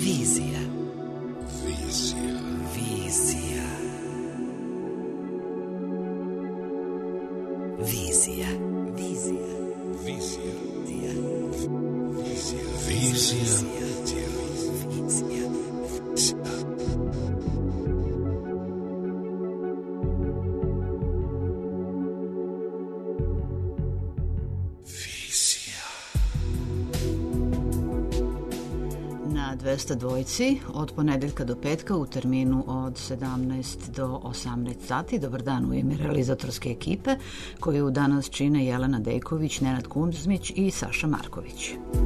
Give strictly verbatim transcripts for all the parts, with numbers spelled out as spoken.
Vizija. Vizija. Vizija. Vizija. Vizija. Vizija. Vizija. Vizija. dvesta dvojci od ponedeljka do petka u terminu od sedamnaest do osamnaest sati. Dobar dan u ime realizatorske ekipe koju danas čine Jelena Dejković, Nenad Kunzmić i Saša Marković.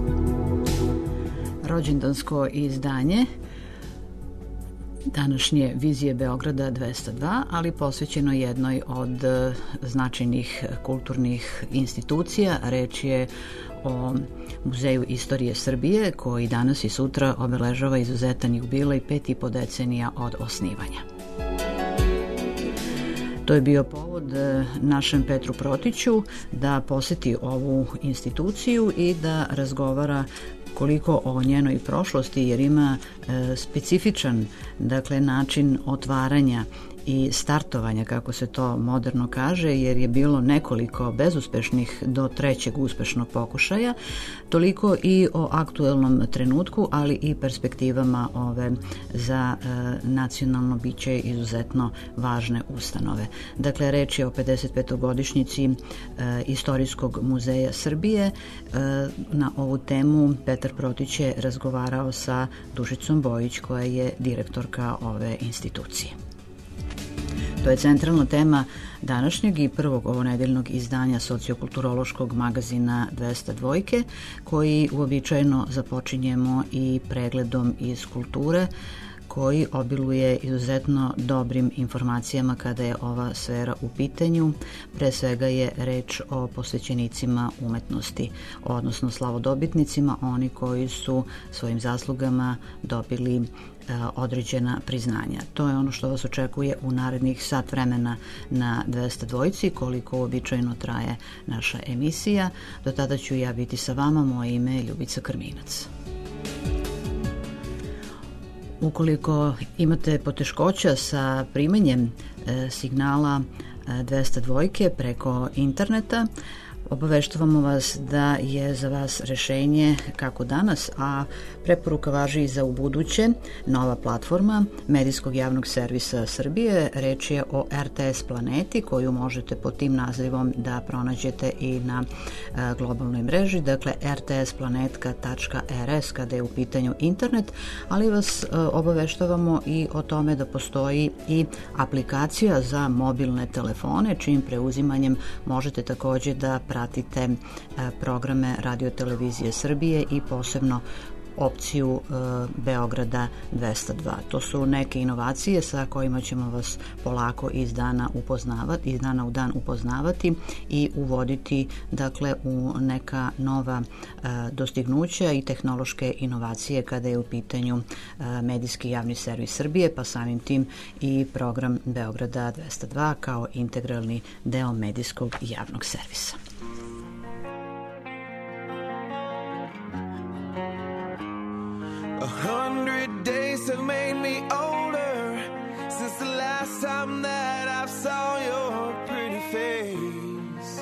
Rođendansko izdanje današnje Vizije Beograda dvesta dva, ali posvećeno jednoj od značajnih kulturnih institucija. Reč je o Muzeju istorije Srbije, koji danas i sutra obeležava izuzetan jubilej pet i po decenija od osnivanja. To je bio povod našem Petru Protiću da poseti ovu instituciju i da razgovara koliko o njenoj prošlosti, jer ima e, specifičan dakle, način otvaranja i startovanja, kako se to moderno kaže, jer je bilo nekoliko bezuspešnih do trećeg uspešnog pokušaja, toliko i o aktuelnom trenutku, ali i perspektivama ove za e, nacionalno biće izuzetno važne ustanove. Dakle, reč je o pedeset petogodišnjici e, Istorijskog muzeja Srbije. E, na ovu temu Petar Protić je razgovarao sa Dušicom Bojić, koja je direktorka ove institucije. To je centralna tema današnjeg i prvog ovonedeljnog izdanja sociokulturološkog magazina dvesta dva, koji uobičajeno započinjemo i pregledom iz kulture, koji obiluje izuzetno dobrim informacijama kada je ova sfera u pitanju. Pre svega je reč o posvećenicima umetnosti, odnosno slavodobitnicima, oni koji su svojim zaslugama dobili određena priznanja. To je ono što vas očekuje u narednih sat vremena na dvesta dva, koliko običajno traje naša emisija. Do tada ću ja biti sa vama, moje ime je Ljubica Krminac. Ukoliko imate poteškoća sa primanjem e, signala e, dvesta dva preko interneta, obaveštavamo vas da je za vas rešenje kako danas, a preporuka važi i za ubuduće, nova platforma Medijskog javnog servisa Srbije. Reč je o er te es Planeti, koju možete pod tim nazivom da pronađete i na e, globalnoj mreži, dakle er te es planetka tačka er es kada je u pitanju internet, ali vas e, obaveštavamo i o tome da postoji i aplikacija za mobilne telefone, čijim preuzimanjem možete takođe da pratite programe Radio televizije Srbije i posebno opciju e, Beograda dvesta dva. To su neke inovacije sa kojima ćemo vas polako iz dana upoznavati, iz dana u dan upoznavati i uvoditi dakle u neka nova e, dostignuća i tehnološke inovacije kada je u pitanju e, medijski javni servis Srbije, pa samim tim i program Beograda dvesta dva kao integralni deo medijskog javnog servisa. A hundred days have made me older since the last time that I saw your pretty face.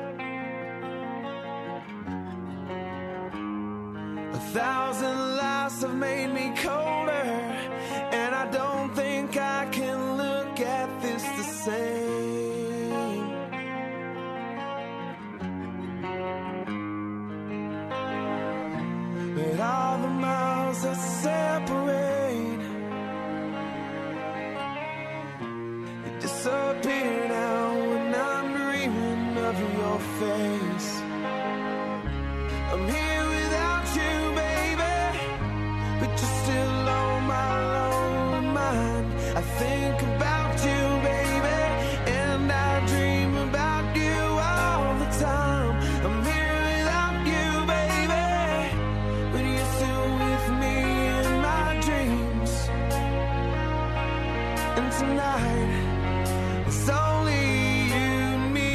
A thousand lives have made me colder, and I don't think I can look at this the same. But all the miles that separate, they disappear now when I'm dreaming of your face. I'm here without you, baby, but you're still on my lonely mind. I think about you, baby, and I dream about you all the time. I'm here without you, baby, but you're still with me in my dreams. And tonight, it's only you and me.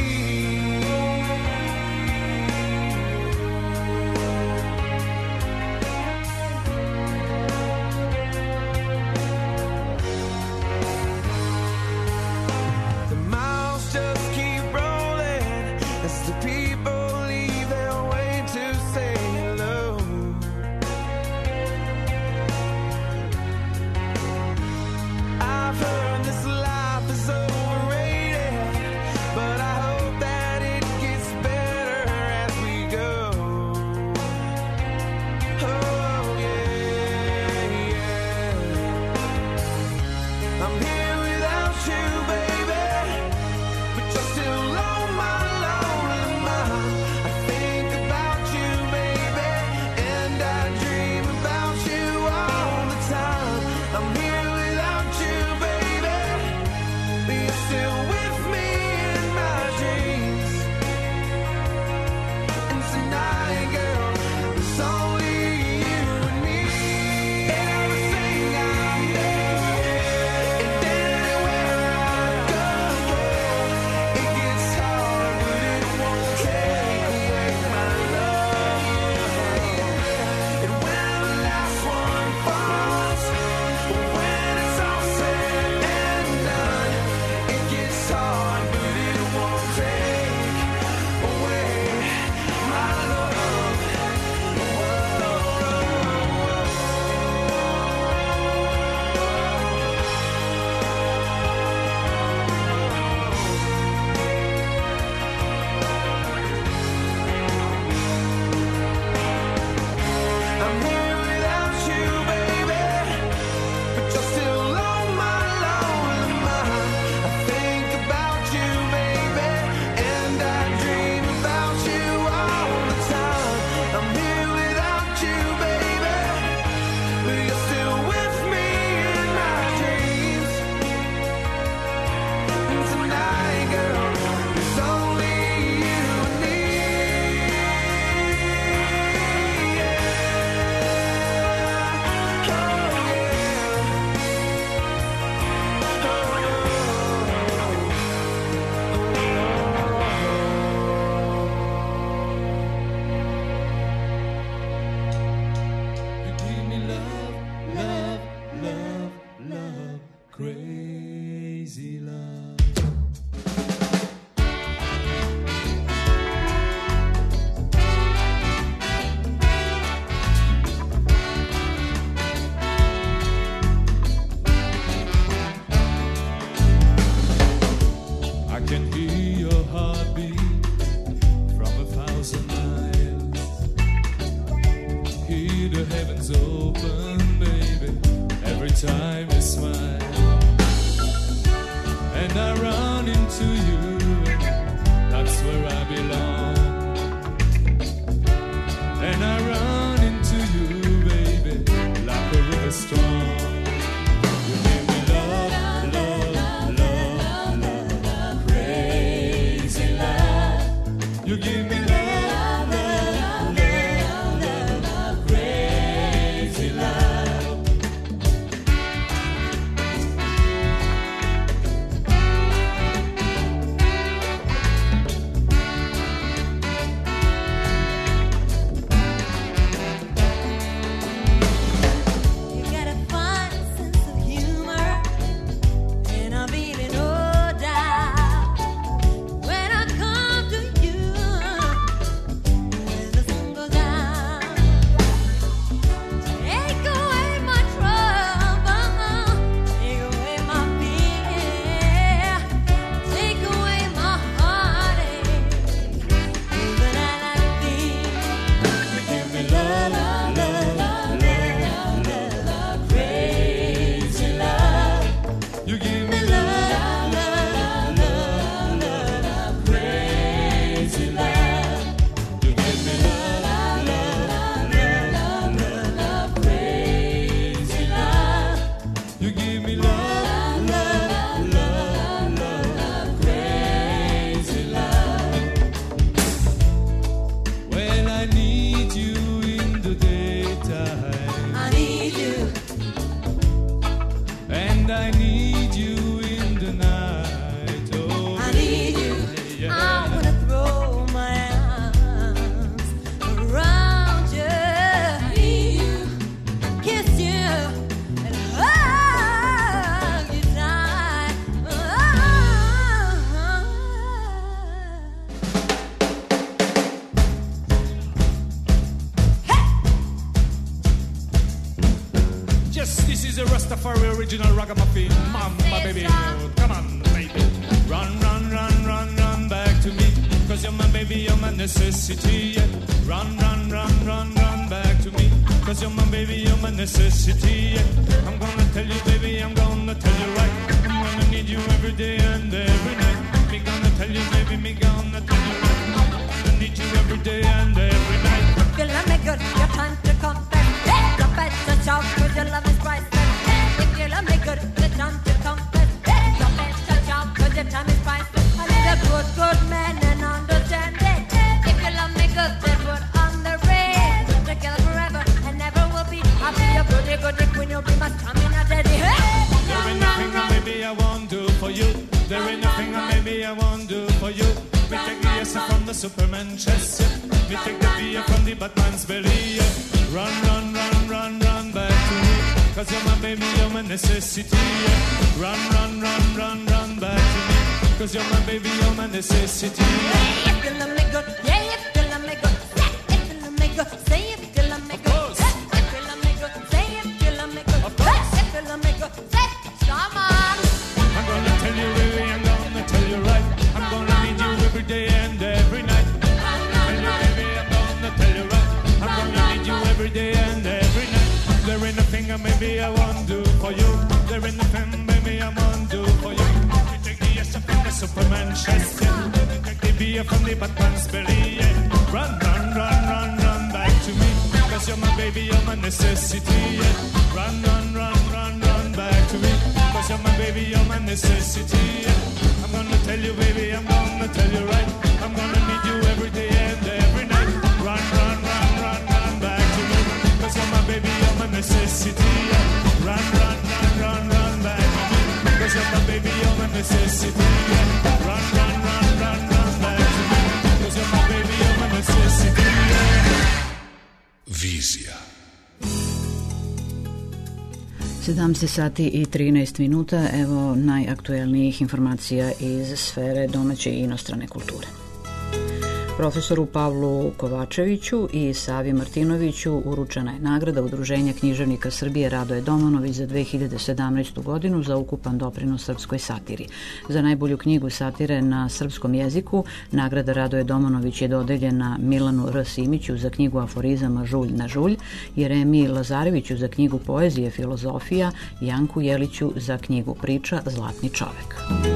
time you smile, and I run into you, that's where I belong. And I run into you, baby, like a river strong. You give me love, love, love, love, love, crazy love. You give me love, love, love, love, love, crazy love. Original ragamuffin, mama baby, come on baby. Run, run, run, run, run back to me, cause you're my baby, you're my necessity, yeah. Run, run, run, run, run back to me, cause you're my baby, you're my necessity, yeah. I'm gonna tell you baby, I'm gonna tell you right, I'm gonna need you every day and every night. Me gonna tell you baby, me gonna tell you right, I'm gonna need you every day and every night. You love me good, your time to come back. Hey, you better shout, cause your love is priceless. You love me good, the time to confess. Hey, you better shout, cause your time is priceless. I need a good, good man and understand it. If you love me good, then put on the ring. We're together forever and never will be. I'll be your goody, goody queen, you'll be my stamina daddy. Hey! There ain't nothing that maybe I won't do for you. There ain't nothing that maybe I won't do for you. Me take the S from the Superman chest, yeah. Me take the B from the Batman's belly, yeah. Run, run, run, run, run back to me, cause you're my baby, you're my necessity, yeah. Run, run, run, run, run back to me, cause you're my baby, you're my necessity, yeah. Hey, if you love me good, yeah, if you love me good, say if you love me good, say if you love me good, say if you love me good, say if you love me good, say if you love me good, say, come on. I'm gonna tell you baby, I'm gonna tell you right, I'm gonna need you every day and every night. I'm gonna tell you baby, I'm gonna tell you right, I'm gonna need you every day and every night. There ain't nothing that maybe I won't do for you. There ain't nothing maybe I won't do for you. You take the S from the Superman chest, yeah. You take the B from the Batman's belly, yeah. Run, run, run, run, run back to me, cause you're my baby, you're my necessity, yeah. Run, run, run, run, run back to me, cause you're my baby, you're my necessity, yeah. I'm gonna tell you baby, I'm gonna tell you right, I'm gonna need you every day and every night. Run, run, run, run, run back to me, cause you're my baby, you're my necessity, yeah. Run, run, run, run, run back to me, cause you're my baby, you're my necessity, yeah. Run, run, run, run, run back to me, cause you're my baby, you're my necessity, yeah. Vizija. sedamnaest sati i trinaest minuta, evo najaktuelnijih informacija iz sfere domaće i inostrane kulture. Profesoru Pavlu Kovačeviću i Savi Martinoviću uručena je nagrada Udruženja književnika Srbije Radoje Domanović za dve hiljade sedamnaestu. godinu za ukupan doprinos srpskoj satiri. Za najbolju knjigu satire na srpskom jeziku nagrada Radoje Domanović je dodeljena Milanu R. Simiću za knjigu aforizama Žulj na žulj, Jeremiji Lazareviću za knjigu poezije Filozofija, Janku Jeliću za knjigu priča Zlatni čovek.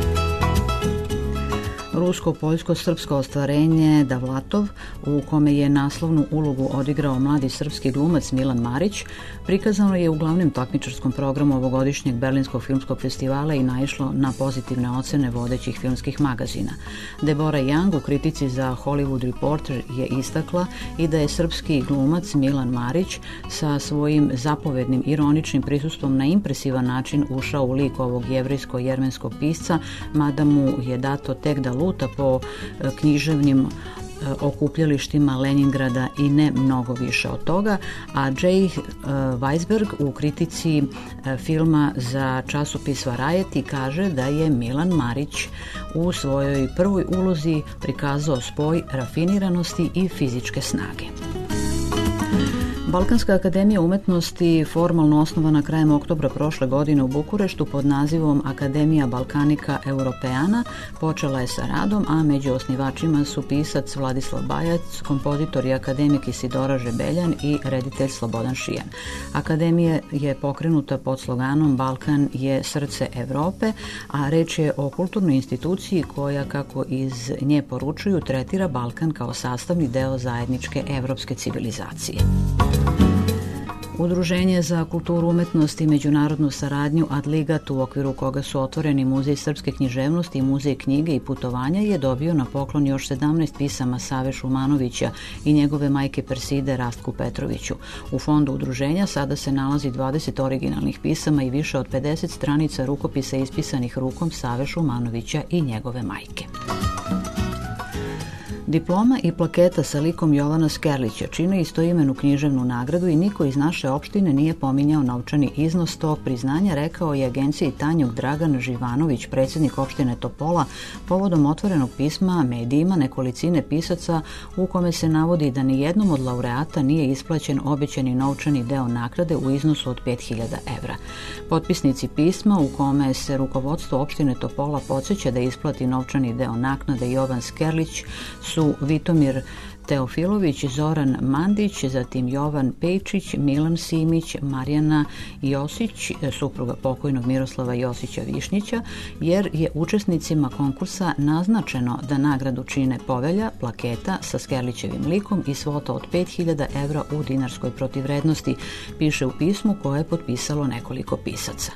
Rusko-poljsko-srpsko ostvarenje Davlatov, u kome je naslovnu ulogu odigrao mladi srpski glumac Milan Marić, prikazano je u glavnom takmičarskom programu ovogodišnjeg Berlinskog filmskog festivala i naišlo na pozitivne ocene vodećih filmskih magazina. Deborah Young u kritici za Hollywood Reporter je istakla i da je srpski glumac Milan Marić sa svojim zapovednim ironičnim prisustvom na impresivan način ušao u lik ovog jevrejsko-jermenskog pisca, mada mu je dato tek da luta po književnim okupljalištima Leningrada i ne mnogo više od toga, a Jay Weisberg u kritici filma za časopis Variety kaže da je Milan Marić u svojoj prvoj ulozi prikazao spoj rafiniranosti i fizičke snage. Balkanska akademija umetnosti, formalno osnovana krajem oktobra prošle godine u Bukureštu pod nazivom Akademija Balkanika Europeana, počela je sa radom, a među osnivačima su pisac Vladislav Bajac, kompozitor i akademik Isidora Žebeljan i reditelj Slobodan Šijan. Akademija je pokrenuta pod sloganom Balkan je srce Evrope, a reč je o kulturnoj instituciji koja, kako iz nje poručuju, tretira Balkan kao sastavni deo zajedničke evropske civilizacije. Udruženje za kulturu, umetnost i međunarodnu saradnju Adligat, u okviru koga su otvoreni Muzej srpske književnosti i Muzej knjige i putovanja, je dobio na poklon još sedamnaest pisama Save Šumanovića i njegove majke Perside Rastku Petroviću. U fondu udruženja sada se nalazi dvadeset originalnih pisama i više od pedeset stranica rukopisa ispisanih rukom Save Šumanovića i njegove majke. Diploma i plaketa sa likom Jovana Skerlića čine istoimenu književnu nagradu i niko iz naše opštine nije pominjao novčani iznos tog priznanja, rekao je agenciji Tanjug Dragan Živanović, predsjednik opštine Topola, povodom otvorenog pisma medijima nekolicine pisaca u kome se navodi da ni jednom od laureata nije isplaćen obećani novčani deo nagrade u iznosu od pet hiljada evra. Potpisnici pisma, u kome se rukovodstvo opštine Topola podsjeća da isplati novčani deo naknade Jovan Skerlić, su Vitomir Teofilović, Zoran Mandić, zatim Jovan Pejčić, Milan Simić, Marijana Josić, supruga pokojnog Miroslava Josića Višnjića, jer je učesnicima konkursa naznačeno da nagradu čine povelja, plaketa sa Skerlićevim likom i svota od pet hiljada evra u dinarskoj protivvrednosti, piše u pismu koje je potpisalo nekoliko pisaca.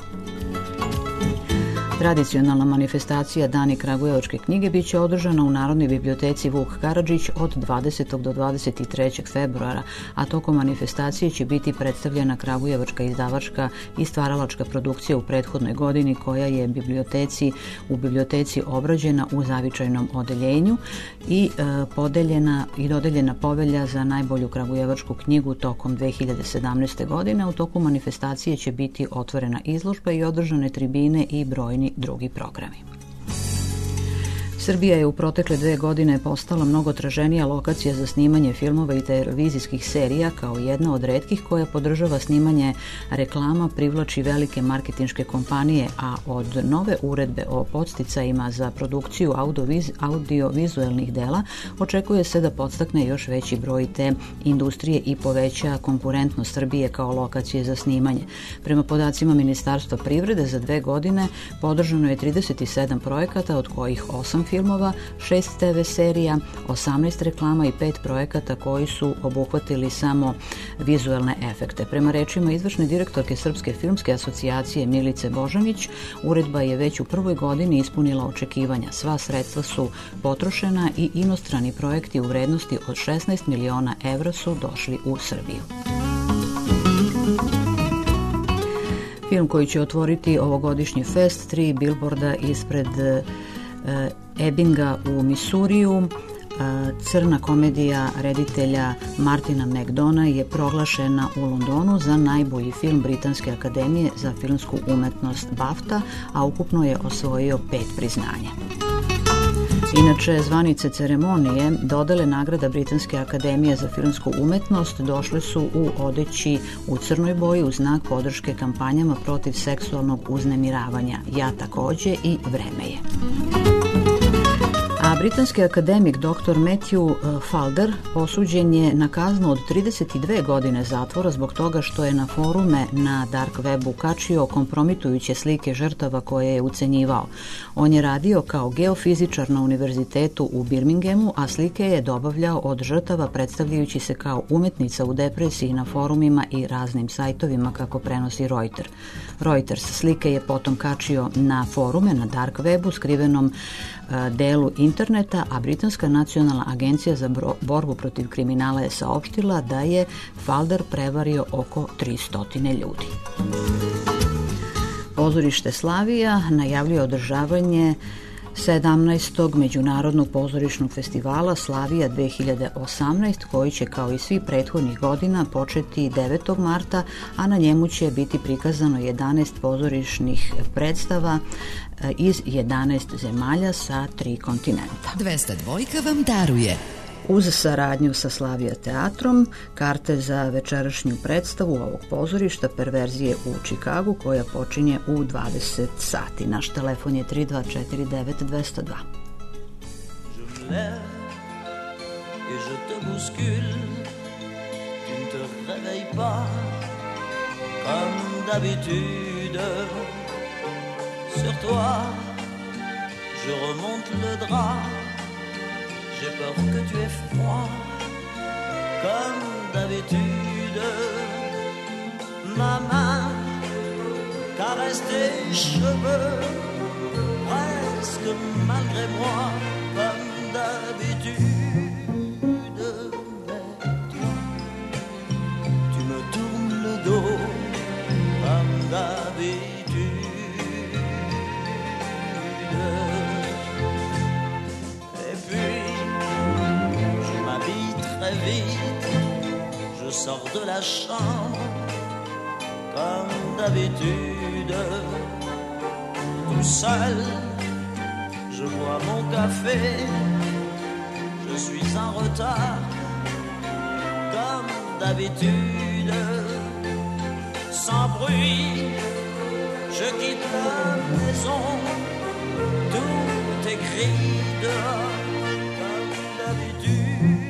Tradicionalna manifestacija Dani kragujevačke knjige biće održana u Narodnoj biblioteci Vuk Karadžić od dvadesetog do dvadeset trećeg februara, a tokom manifestacije će biti predstavljena kragujevačka izdavačka i stvaralačka produkcija u prethodnoj godini koja je biblioteci, u biblioteci obrađena u zavičajnom odeljenju i e, podeljena i dodeljena povelja za najbolju kragujevačku knjigu tokom dve hiljade sedamnaeste. godine. U toku manifestacije će biti otvorena izložba i održane tribine i brojni drugi programi. Srbija je u protekle dve godine postala mnogo traženija lokacija za snimanje filmova i televizijskih serija, kao jedna od retkih koja podržava snimanje reklama, privlači velike marketinške kompanije, a od nove uredbe o podsticajima za produkciju audio-vizuelnih dela očekuje se da podstakne još veći broj te industrije i poveća konkurentnost Srbije kao lokacije za snimanje. Prema podacima Ministarstva privrede, za dve godine podržano je trideset sedam projekata, od kojih osam filmova, šest te ve serija, osamnaest reklama i pet projekata koji su obuhvatili samo vizuelne efekte. Prema rečima izvršne direktorke Srpske filmske asocijacije Milice Božanić, uredba je već u prvoj godini ispunila očekivanja. Sva sredstva su potrošena i inostrani projekti u vrednosti od šesnaest miliona evra su došli u Srbiju. Film koji će otvoriti ovogodišnji fest, tri bilborda ispred Ebinga u Misuriju, crna komedija reditelja Martina McDona je proglašena u Londonu za najbolji film Britanske akademije za filmsku umetnost BAFTA, a ukupno je osvojio pet priznanja. Inače, zvanice ceremonije dodele nagrada Britanske akademije za filmsku umetnost došle su u odeći u crnoj boji u znak podrške kampanjama protiv seksualnog uznemiravanja. Ja takođe i Vreme je. A britanski akademik doktor Matthew Falder osuđen je na kaznu od trideset dve godine zatvora zbog toga što je na forume na dark webu kačio kompromitujuće slike žrtava koje je ucenjivao. On je radio kao geofizičar na univerzitetu u Birminghamu, a slike je dobavljao od žrtava predstavljajući se kao umetnica u depresiji na forumima i raznim sajtovima, kako prenosi Reuters. Reuters slike je potom kačio na forume na dark webu skrivenom delu interneta, a Britanska nacionalna agencija za borbu protiv kriminala je saopštila da je Falder prevario oko tristo ljudi. Pozorište Slavija najavljuje održavanje sedamnaestog Međunarodnog pozorišnog festivala Slavija dve hiljade osamnaest, koji će kao i svi prethodnih godina početi devetog marta, a na njemu će biti prikazano jedanaest pozorišnih predstava iz jedanaest zemalja sa tri kontinenta. dvesta dva vam daruje. Uz saradnju sa Slavija teatrom, karte za večerašnju predstavu ovog pozorišta Perverzije u Čikagu, koja počinje u dvadeset sati. Naš telefon je tri dva četiri devet dva zero dva. Je me lève et je te bouscule, tu ne te réveilles pas comme d'habitude. Sur toi, je remonte le drap. J'ai peur que tu aies froid, comme d'habitude. Ma main caresse tes cheveux, presque malgré moi, comme d'habitude. Mais tu, tu me tournes le dos, comme d'habitude. Très vite, je sors de la chambre comme d'habitude. Tout seul, je bois mon café. Je suis en retard comme d'habitude. Sans bruit, je quitte la maison. Tout est gris dehors comme d'habitude.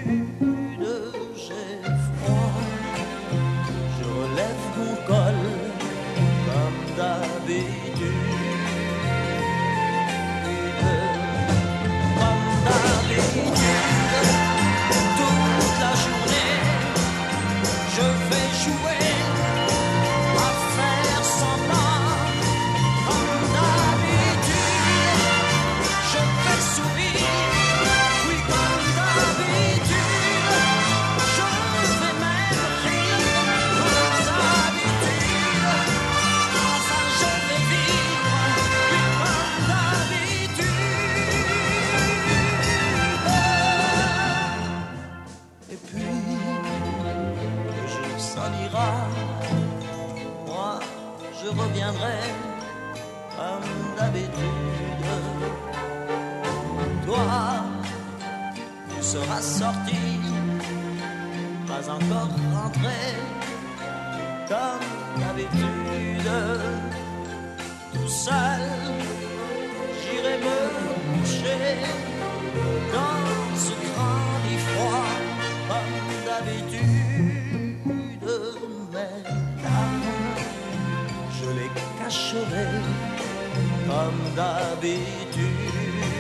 Comme d'habitude, comme d'habitude, toute la journée, je vais jouer à faire semblant. Comme d'habitude, je vais sourire, oui, comme d'habitude, je vais même rire, comme d'habitude. Enfin, je vais vivre, oui, comme d'habitude. Et puis, le jour s'en ira, moi, je reviendrai comme d'habitude. Toi, tu seras sorti, pas encore rentré, comme d'habitude. Tout seul, j'irai me coucher dans ce grand lit froid, comme d'habitude. Mes larmes, je les cacherai comme d'habitude.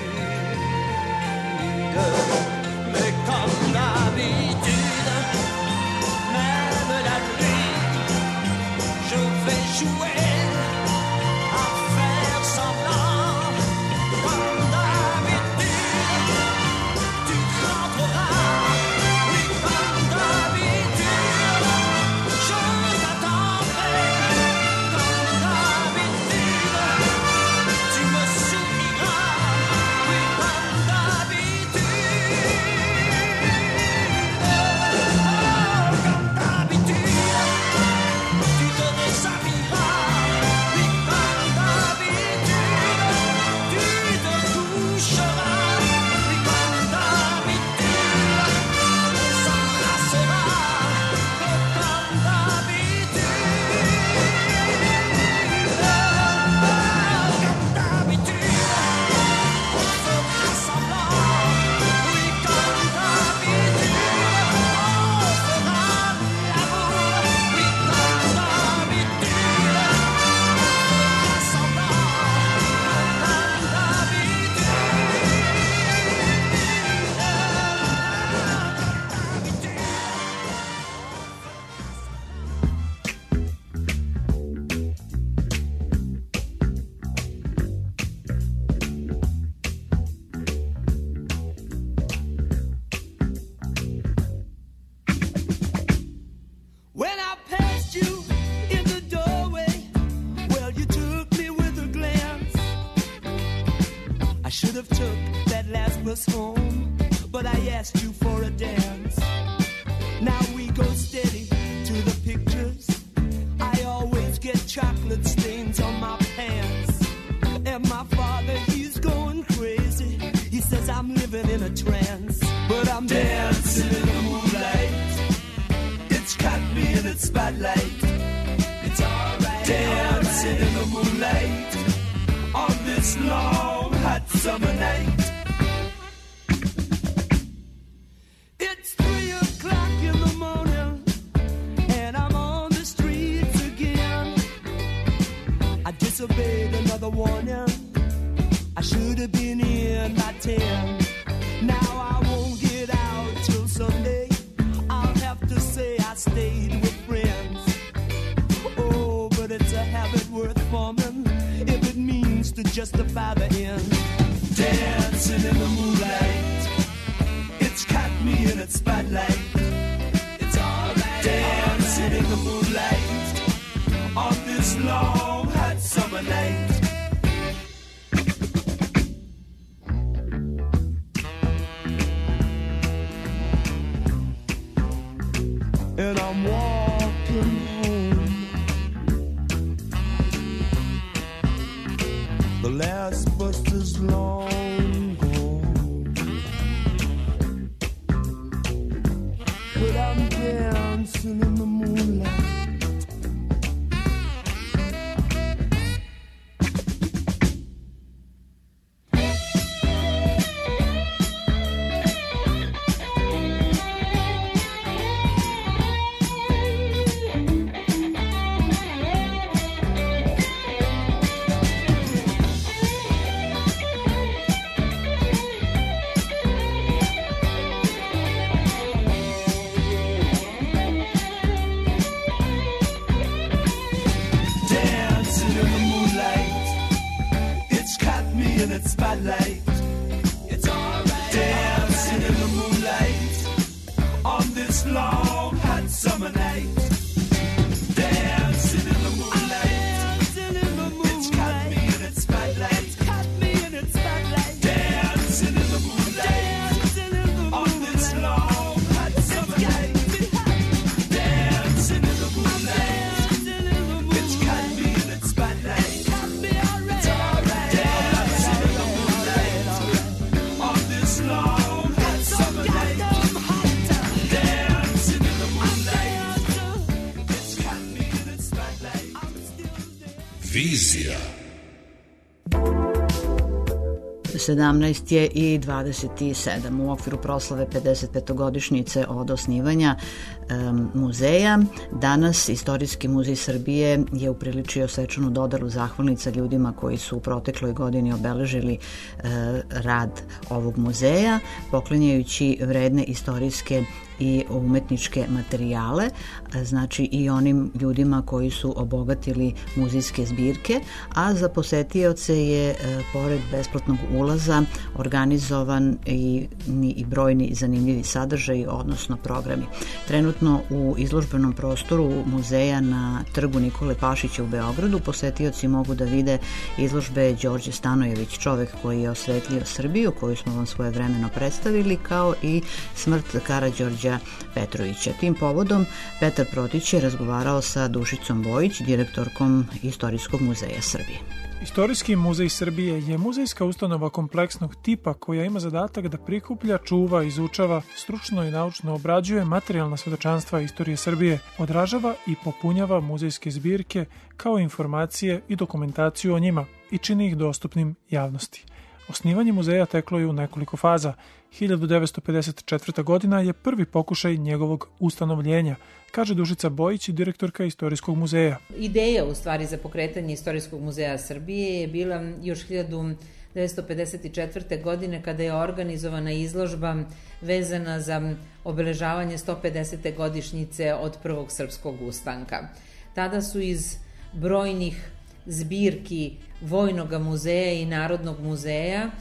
Mais comme d'habitude, même la nuit, je vais jouer à faire semblant. Comme d'habitude, tu rentreras, oui, comme d'habitude, je t'attendrai. Comme d'habitude, tu me souriras, oui, comme d'habitude. Oh, comme d'habitude, tu te déshabilleras, oui, should have took that last bus home, but I asked you for a dance. Now we go steady to the pictures. I always get chocolate stains on my pants. And my father, he's going crazy. He says I'm living in a trance, but I'm dancing in the moonlight. It's caught me in its spotlight. It's alright. Dancing in the moonlight on this long hot summer night. It's three o'clock in the morning and I'm on the streets again. I disobeyed another warning. I should have been in by ten. Now I won't get out till Sunday. I'll have to say I stayed with friends. Oh, but it's a habit worth forming if it means to justify the end. Dancing in the moonlight, it's caught me in its spotlight. It's alright. Dancing in the moonlight on this long hot summer night. And I'm walking home. The last bus is long gone, but I'm dancing in the moonlight. Spotlight. It's alright. Dancing in the moonlight on this long hot summer night. Dancing in the moonlight. Dancing in the moonlight. It's caught me in its spotlight. It's caught me in its spotlight. Dancing in the moonlight. Dancing in the moonlight on this long hot summer night. Dancing in the moonlight. Dancing in the moonlight. It's caught me in its spotlight. It's caught me already. It's alright. Dancing in the moonlight on this long hot summer night. Dancing in the moonlight. It's caught me in its spotlight. Vizija. sedamnaest je i dvadeset sedam u okviru proslave pedesetpetogodišnjice od osnivanja um, muzeja. Danas Istorijski muzej Srbije je upriličio svečanu dodelu zahvalnica ljudima koji su u protekloj godini obeležili uh, rad ovog muzeja, poklanjajući vredne istorijske i umetničke materijale, znači i onim ljudima koji su obogatili muzejske zbirke, a za posetioce je pored besplatnog ulaza organizovan i, i brojni zanimljivi sadržaji, odnosno programi. Trenutno u izložbenom prostoru muzeja na trgu Nikole Pašića u Beogradu posetioci mogu da vide izložbe Đorđe Stanojević, čovek koji je osvetlio Srbiju, koju smo vam svojevremeno predstavili, kao i smrt Karađorđa Petrovića. Tim povodom Petar Protić je razgovarao sa Dušicom Bojić, direktorkom Istorijskog muzeja Srbije. Istorijski muzej Srbije je muzejska ustanova kompleksnog tipa koja ima zadatak da prikuplja, čuva, izučava, stručno i naučno obrađuje materijalna svedočanstva istorije Srbije, odražava i popunjava muzejske zbirke kao informacije i dokumentaciju o njima i čini ih dostupnim javnosti. Osnivanje muzeja teklo je u nekoliko faza. hiljadu devetsto pedeset četvrta. godina je prvi pokušaj njegovog ustanovljenja, kaže Dušica Bojić, direktorka Istorijskog muzeja. Ideja u stvari za pokretanje Istorijskog muzeja Srbije je bila još hiljadu devetsto pedeset četvrte. godine kada je organizovana izložba vezana za obeležavanje sto pedesete godišnjice od prvog srpskog ustanka. Tada su iz brojnih zbirki Vojnog muzeja i Narodnog muzeja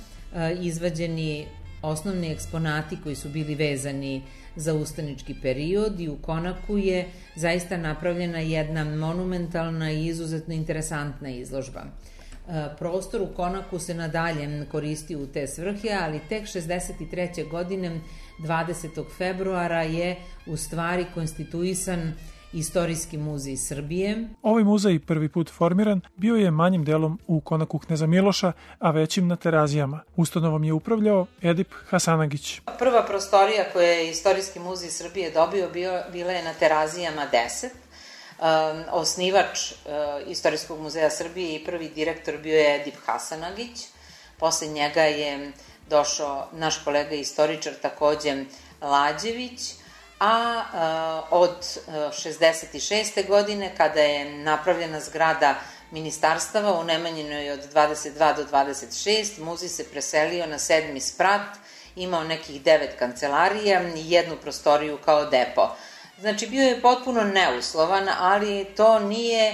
izvađeni osnovni eksponati koji su bili vezani za ustanički period i u Konaku je zaista napravljena jedna monumentalna i izuzetno interesantna izložba. Prostor u Konaku se nadalje koristi u te svrhe, ali tek šezdeset treće godine, dvadesetog februara, je u stvari konstituisan Istorijski muzej Srbije. Ovaj muzej, prvi put formiran, bio je manjim delom u Konaku Kneza Miloša, a većim na Terazijama. Ustanovom je upravljao Edip Hasanagić. Prva prostorija koju je Istorijski muzej Srbije dobio bio, bila je na Terazijama deset. Um, osnivač uh, Istorijskog muzeja Srbije i prvi direktor bio je Edip Hasanagić. Posle njega je došao naš kolega istoričar, takođe Lađević, a uh, od uh, šezdeset šeste godine, kada je napravljena zgrada ministarstava u Nemanjinoj od dvadeset dva do dvadeset šest, muzej se preselio na sedmi sprat, imao nekih devet kancelarija i jednu prostoriju kao depo. Znači, bio je potpuno neuslovan, ali to nije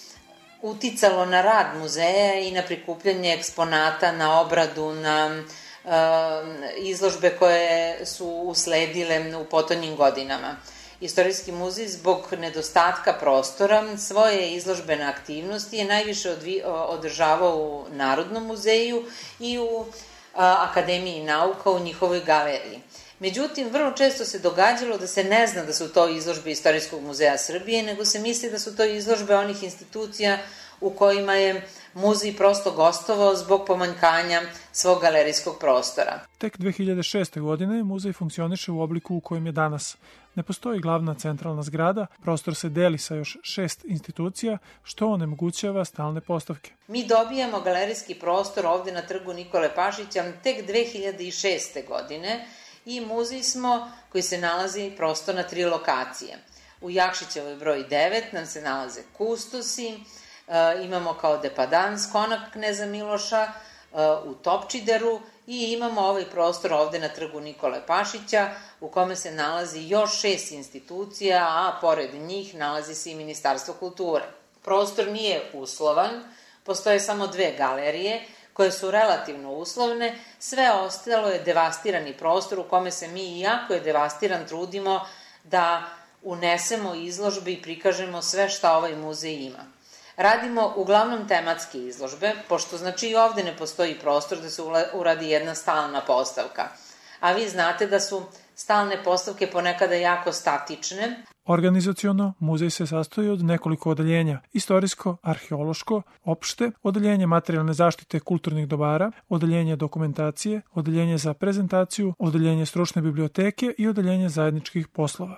uticalo na rad muzeja i na prikupljanje eksponata, na obradu, na uh, izložbe koje su usledile u potonjim godinama. Istorijski muzej zbog nedostatka prostora svoje izložbene aktivnosti je najviše odvi, održavao u Narodnom muzeju i u uh, Akademiji nauka u njihovoj galeriji. Međutim, vrlo često se događalo da se ne zna da su to izložbe Istorijskog muzeja Srbije, nego se misli da su to izložbe onih institucija u kojima je muzej prosto gostovao zbog pomanjkanja svog galerijskog prostora. Tek dve hiljade šeste. godine muzej funkcioniše u obliku u kojem je danas. Ne postoji glavna centralna zgrada, prostor se deli sa još šest institucija, što onemogućava stalne postavke. Mi dobijamo galerijski prostor ovde na trgu Nikole Pašića tek dve hiljade šeste. godine, i muzej smo koji se nalazi prosto na tri lokacije. U Jakšićevoj broj devet nam se nalaze kustosi, e, imamo kao depadans Konak Kneza Miloša, e, u Topčideru, i imamo ovaj prostor ovde na trgu Nikole Pašića u kome se nalazi još šest institucija, a pored njih nalazi se i Ministarstvo kulture. Prostor nije uslovan, postoje samo dve galerije koje su relativno uslovne, sve ostalo je devastirani prostor u kome se mi, iako je devastiran, trudimo da unesemo izložbe i prikažemo sve šta ovaj muzej ima. Radimo uglavnom tematske izložbe, pošto znači i ovde ne postoji prostor da se uradi jedna stalna postavka. A vi znate da su stalne postavke ponekada jako statične. Organizaciono, muzej se sastoji od nekoliko odeljenja: istorijsko, arheološko, opšte, odeljenje materijalne zaštite kulturnih dobara, odeljenje dokumentacije, odeljenje za prezentaciju, odeljenje stručne biblioteke i odeljenje zajedničkih poslova.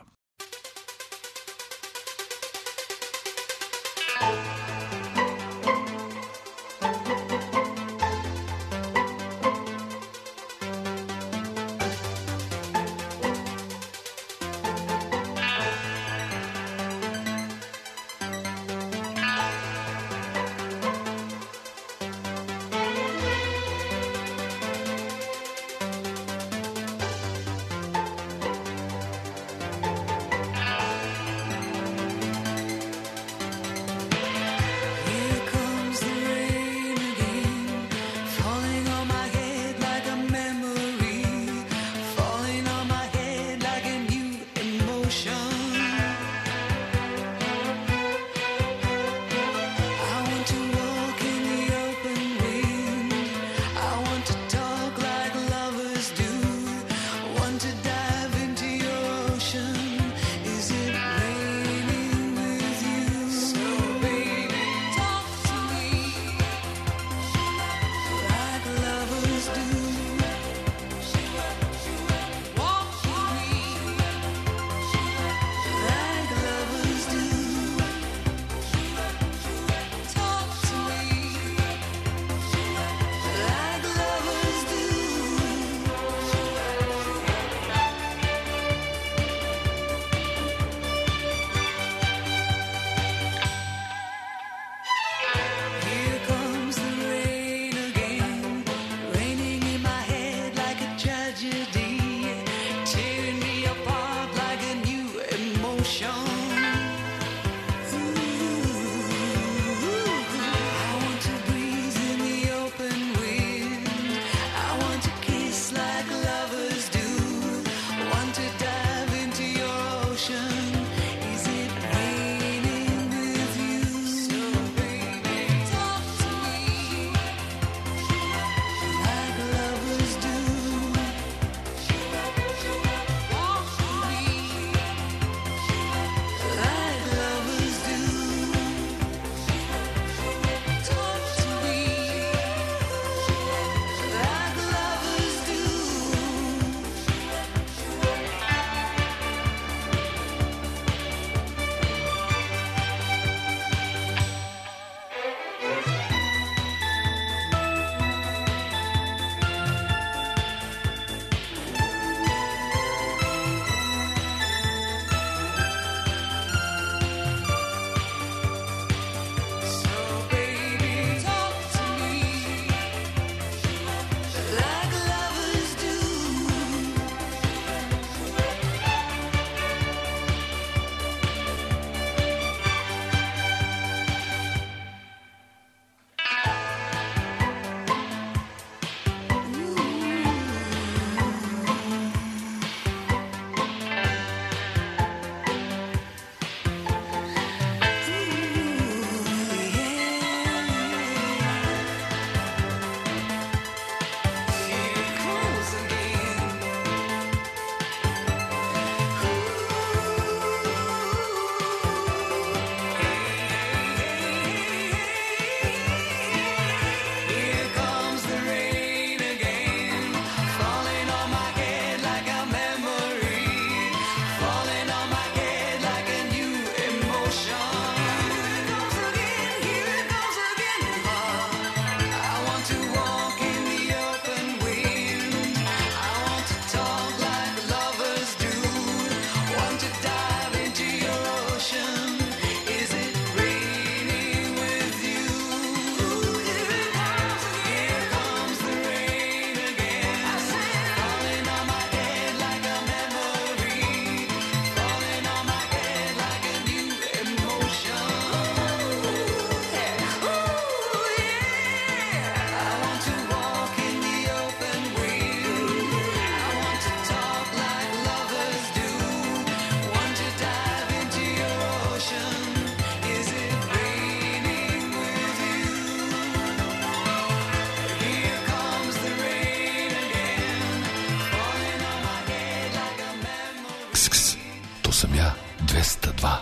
sam ja dvesta dva.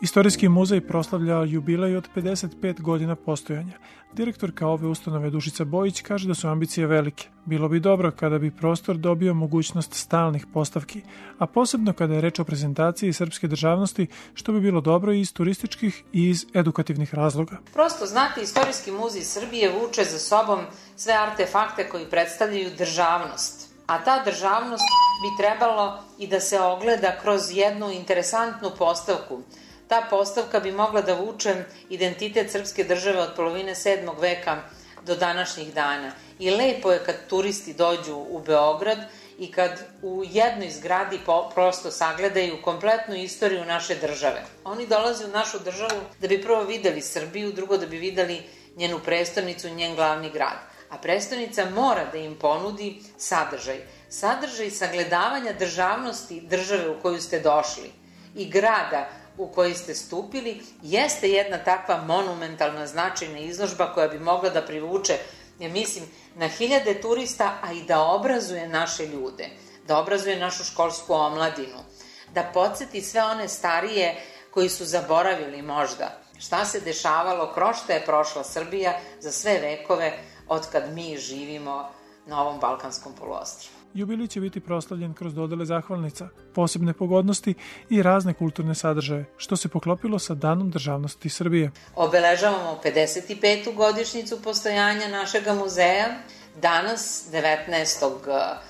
Istorijski muzej proslavlja jubilej od pedeset pet godina postojanja. Direktorka ove ustanove Dušica Bojić kaže da su ambicije velike. Bilo bi dobro kada bi prostor dobio mogućnost stalnih postavki, a posebno kada je reč o prezentaciji srpske državnosti, što bi bilo dobro i iz turističkih i iz edukativnih razloga. Prosto znate, Istorijski muzej Srbije vuče za sobom sve artefakte koji predstavljaju državnost. A ta državnost bi trebalo i da se ogleda kroz jednu interesantnu postavku. Ta postavka bi mogla da vuče identitet srpske države od polovine sedmog veka do današnjih dana. I lepo je kad turisti dođu u Beograd i kad u jednoj zgradi prosto sagledaju kompletnu istoriju naše države. Oni dolaze u našu državu da bi prvo videli Srbiju, drugo da bi videli njenu prestonicu, njen glavni grad. A prestonica mora da im ponudi sadržaj. Sadržaj sagledavanja državnosti države u koju ste došli i grada u koji ste stupili jeste jedna takva monumentalna značajna izložba koja bi mogla da privuče, ja mislim, na hiljade turista, a i da obrazuje naše ljude, da obrazuje našu školsku omladinu, da podsjeti sve one starije koji su zaboravili možda šta se dešavalo, kroz šta je prošla Srbija za sve vekove od kad mi živimo na ovom Balkanskom poluostrvu. Jubilej će biti proslavljen kroz dodele zahvalnica, posebne pogodnosti i razne kulturne sadržaje, što se poklopilo sa Danom državnosti Srbije. Obeležavamo pedeset petu godišnjicu postojanja našeg muzeja. Danas, devetnaestog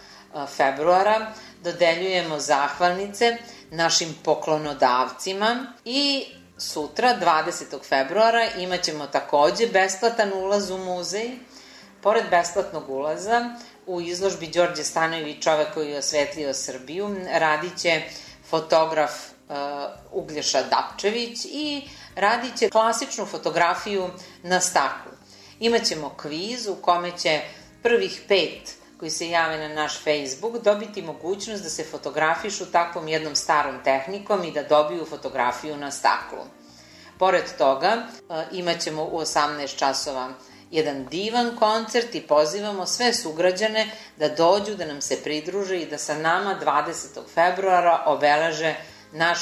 februara, dodeljujemo zahvalnice našim poklonodavcima i sutra, dvadesetog februara, imat ćemo takođe besplatan ulaz u muzej. Pored besplatnog ulaza, u izložbi Đorđe Stanojević, čovek koji je osvetlio Srbiju, radit će fotograf uh, Uglješa Dapčević i radit će klasičnu fotografiju na staklu. Imaćemo kviz u kome će prvih pet koji se jave na naš Facebook dobiti mogućnost da se fotografišu takvom jednom starom tehnikom i da dobiju fotografiju na staklu. Pored toga, uh, imaćemo u osamnaest časova jedan divan koncert i pozivamo sve sugrađane da dođu, da nam se pridruže i da sa nama dvadesetog februara obeleže naš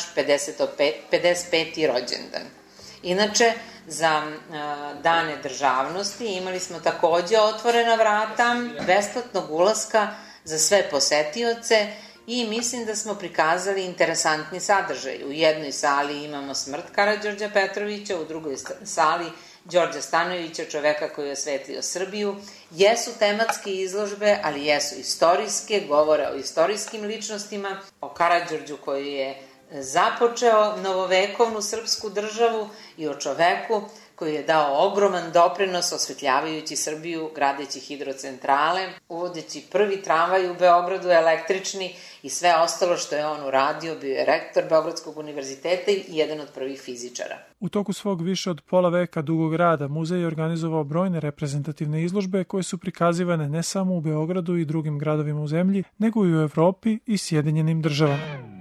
pedeset peti rođendan. Inače, za uh, dane državnosti imali smo takođe otvorena vrata, besplatnog ulaska za sve posetioce i mislim da smo prikazali interesantni sadržaj. U jednoj sali imamo smrt Karađorđa Petrovića, u drugoj sali Đorđa Stanojevića, čoveka koji je osvetlio Srbiju. Jesu tematske izložbe, ali jesu istorijske, govore o istorijskim ličnostima, o Karađorđu koji je započeo novovekovnu srpsku državu i o čoveku koji je dao ogroman doprinos osvetljavajući Srbiju, gradeći hidrocentrale, uvodeći prvi tramvaj u Beogradu, električni i sve ostalo što je on uradio. Bio je rektor Beogradskog univerziteta i jedan od prvih fizičara. U toku svog više od pola veka dugog rada muzej je organizovao brojne reprezentativne izložbe koje su prikazivane ne samo u Beogradu i drugim gradovima u zemlji, nego i u Evropi i Sjedinjenim državama.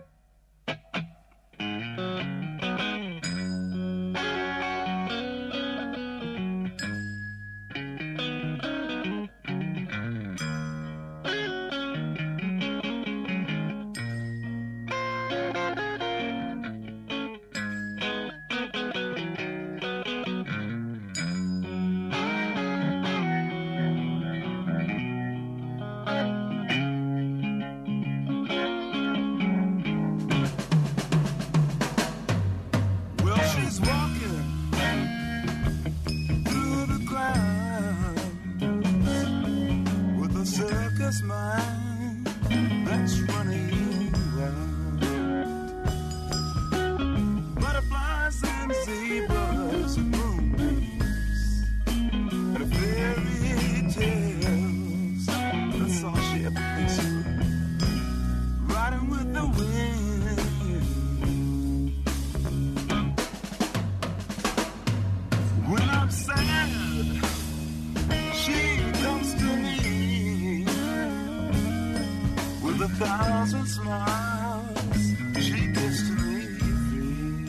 thousand smiles she gives to me free.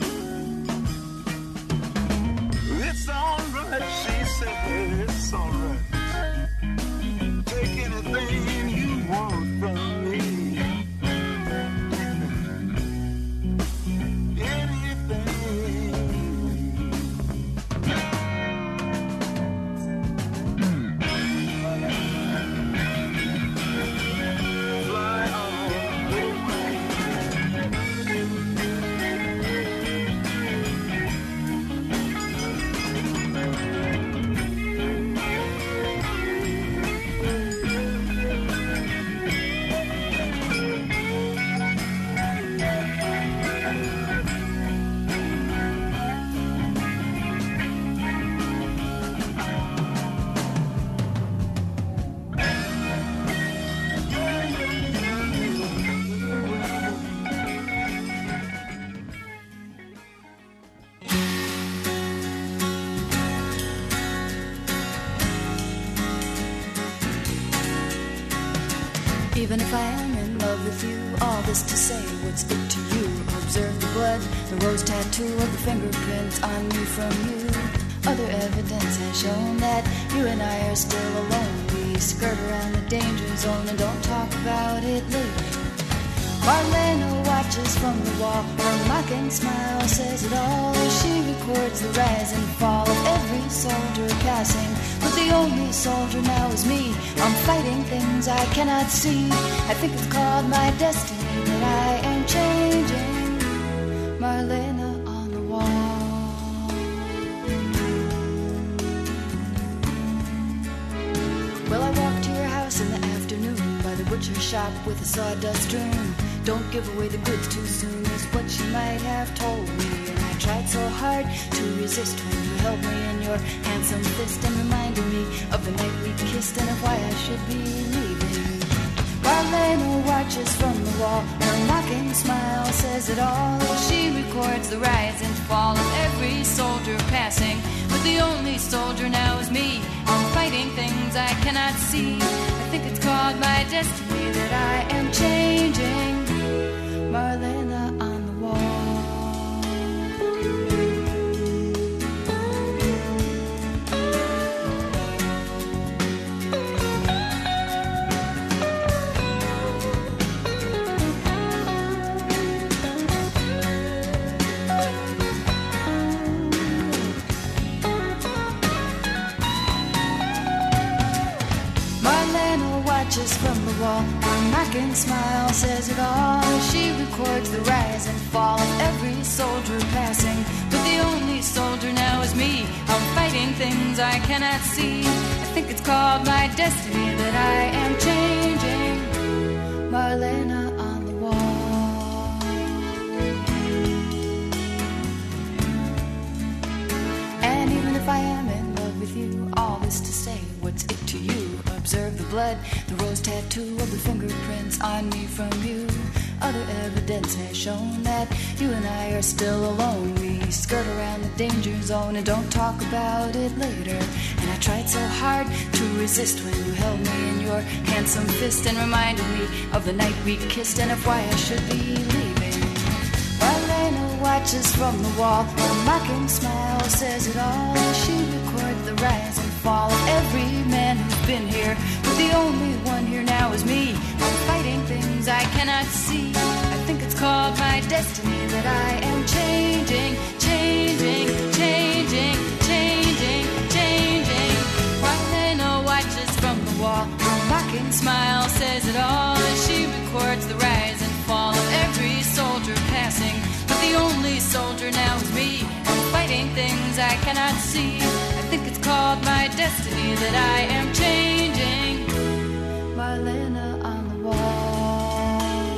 It's all right, she said, it's all right. Take anything you want from me. Anything even if I am in love with you. All this to say, what's it to you? Observe the blood, the rose tattoo of the fingerprints on me from you. Other evidence has shown that you and I are still alone. We skirt around the danger zone and don't talk about it later. Marlena watches from the wall, her mocking smile says it all. She records the rise and fall of every soldier passing, but the only soldier now is me. I'm fighting things I cannot see. I think it's called my destiny that I am changing. Marlena on the wall. Well, I walked to your house in the afternoon by the butcher shop with a sawdust broom. Don't give away the goods too soon is what she might have told me. And I tried so hard to resist when you held me in your handsome fist and reminded me of the night we kissed and of why I should be leaving. Marlena watches from the wall, her mocking smile says it all. She records the rise and fall of every soldier passing, but the only soldier now is me. I'm fighting things I cannot see. I think it's called my destiny that I am changing. Marlena on the wall. Marlena watches from the wall, her mocking smile says it all. She records the rise and fall of every soldier passing, but the only soldier now is me. I'm fighting things I cannot see. I think it's called my destiny that I am changing. Marlena on the wall. And even if I am in love with you, all this to say, what's it to you? Observe the blood, the rose tattoo of the fingerprints on me from you. Other evidence has shown that you and I are still alone. We skirt around the danger zone and don't talk about it later. And I tried so hard to resist when you held me in your handsome fist and reminded me of the night we kissed and of why I should be leaving. Marlena watches from the wall, her mocking smile says it all. She records the rise and fall of every man who's been here, but the only one here now is me. I'm fighting things I cannot see. I think it's called my destiny that I am changing, changing, changing, changing, changing. Marlena watches from the wall, her mocking smile says it all. She records the rise and fall of every soldier passing, but the only soldier now is me. I'm fighting things I cannot see. I think it's called my destiny that I am changing. Marlena on the wall.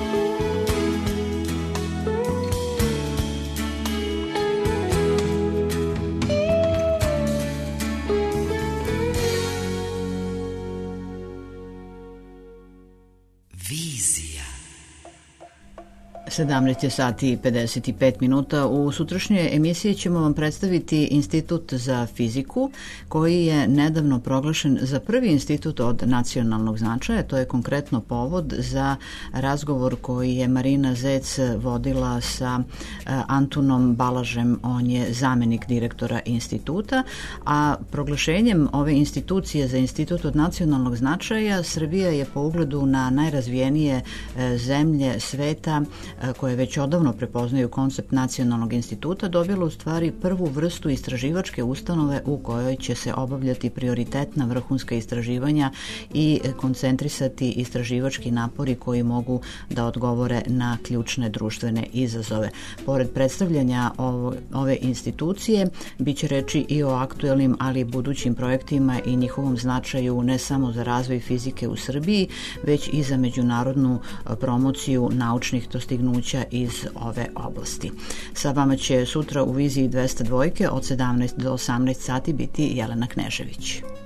Vizija. sedamnaest je sati i pedeset pet minuta. U sutrašnjoj emisiji ćemo vam predstaviti Institut za fiziku koji je nedavno proglašen za prvi institut od nacionalnog značaja. To je konkretno povod za razgovor koji je Marina Zec vodila sa Antunom Balažem, on je zamenik direktora instituta, a proglašenjem ove institucije za institut od nacionalnog značaja Srbija je po ugledu na najrazvijenije zemlje sveta koje već odavno prepoznaju koncept nacionalnog instituta dobila u stvari prvu vrstu istraživačke ustanove u kojoj će se obavljati prioritetna vrhunska istraživanja i koncentrisati istraživački napori koji mogu da odgovore na ključne društvene izazove. Pored predstavljanja ove institucije, bit će reči i o aktuelnim, ali i budućim projektima i njihovom značaju ne samo za razvoj fizike u Srbiji, već i za međunarodnu promociju naučnih dostignuća iz ove oblasti. Sa vama će sutra u Viziji dvesta dva od sedamnaest do osamnaest sati biti Jelena Knežević.